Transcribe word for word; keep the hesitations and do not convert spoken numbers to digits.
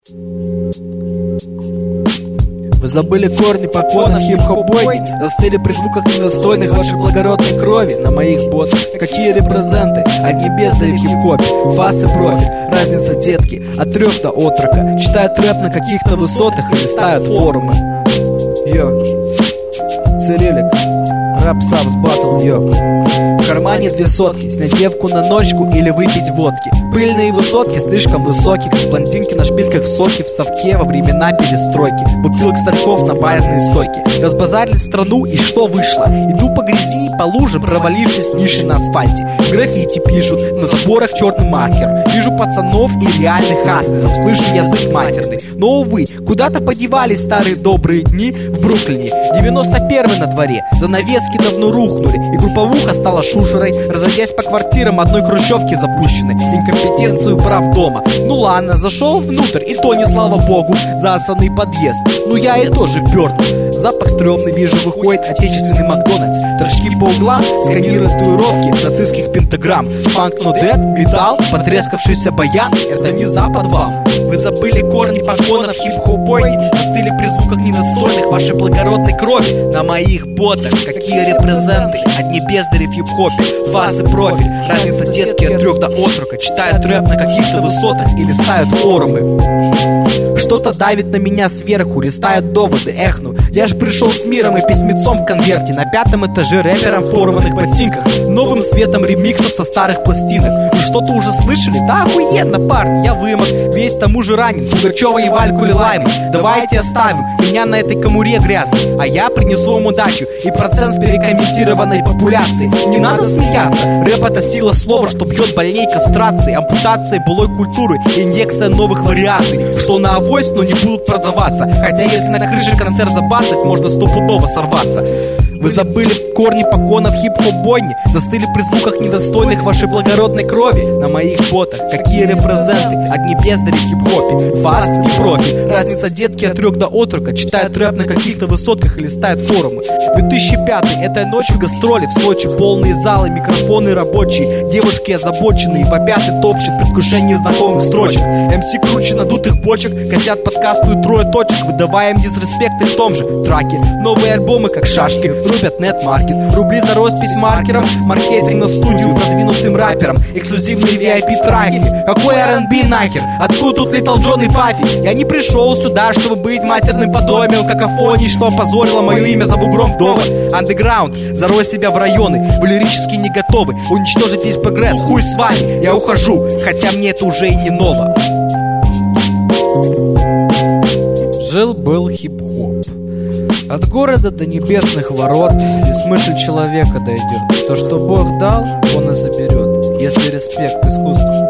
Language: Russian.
Вы забыли корни поконов хип-хоп-бойни, застыли при звуках недостойных вашей благородной крови на моих ботах. Какие репрезенты, одни бездари в хип-хопе, фас и профиль, разница детки, от трех до отрока. Читают рэп на каких-то высотах и листают форумы. Йо, Цирилик, рэп сабс батл, йо. В кармане две сотки, снять девку на ночку или выпить водки. Пыльные высотки слишком высокие, как блондинки на шпильках в соке в совке во времена перестройки. Бутылок стариков на барной стойке. Разбазарили страну, и что вышло? Иду по грязи и по лужам, провалившись нишей на асфальте. Граффити пишут, на заборах черным маркером. Вижу пацанов и реальных хаслеров, слышу язык матерный. Но, увы, куда-то подевались старые добрые дни в Бруклине. девяносто первый на дворе, занавески давно рухнули, и групповуха стала шушерой, разойдясь по квартирам одной хрущевки запущенной. Инкомпетенцию прав дома. Ну ладно, зашел внутрь, и то не слава богу, засанный подъезд. Ну я и тоже перну. Запах стрёмный, вижу, выходит отечественный Макдональдс. Торчки по углам, сканируют татуировки нацистских пентаграмм. Фанк, но дед, металл, потрескавшийся баян. Это не запад вам. Вы забыли корни поконов хип-хоп-бойни, застыли при звуках недостойных вашей благородной крови на моих ботах. Какие репрезенты, одни бездари в хип-хопе, фас и профиль, разница детки от трех до отрока. Читают рэп на каких-то высотах и листают форумы. Что-то давит на меня сверху, листают доводы, эхну. Я ж пришел с миром и письмецом в конверте. На пятом этаже рэпером в порванных ботинках, новым светом ремиксов со старых пластинок. Вы что-то уже слышали? Да охуенно, парни, я вымок, весь тому же ранен. Пугачева и Вальку Лилайма. Давайте оставим меня на этой комуре грязной, а я принесу вам удачу и процент с перекомментированной популяции. Не надо смеяться, рэп это сила слова, что бьет больней кастрацией, ампутацией былой культуры, инъекция новых вариаций, что на авось, но не будут продаваться. Хотя если на крыше концерт забацать, можно стопудово сорваться. Вы забыли корни поконов хип-хоп-бойни, застыли при звуках недостойных вашей благородной крови на моих ботах. Какие репрезенты, одни бездари в хип-хопе, фас и профиль, разница детки от трех до отрока. Читают рэп на каких-то высотках и листают форумы. две тысячи пятый, этой ночью гастроли в Сочи, полные залы, микрофоны рабочие, девушки озабоченные, вопят и топчут предвкушение знакомых строчек. эм си круче надутых бочек, косят подкасту и трое точек, выдавая им дисреспекты в том же траке. Новые альбомы как шашки, рубят нет-маркет, рубли за роспись маркером, маркетинг на студию продвинутым рэперам, эксклюзивные ви ай пи-траки. Какой ар энд би нахер? Откуда тут Литл Джон и Паффи? Я не пришел сюда, чтобы быть матерным подобием какофонии, что опозорило мое имя за бугром вдовы. Андеграунд, зарой себя в районы, вы лирически не готовы уничтожить весь прогресс, хуй с вами, я ухожу, хотя мне это уже и не ново. Жил-был хип-хоп. От города до небесных ворот, лишь мысль человека дойдет. То, что Бог дал, он и заберет, если респект искусству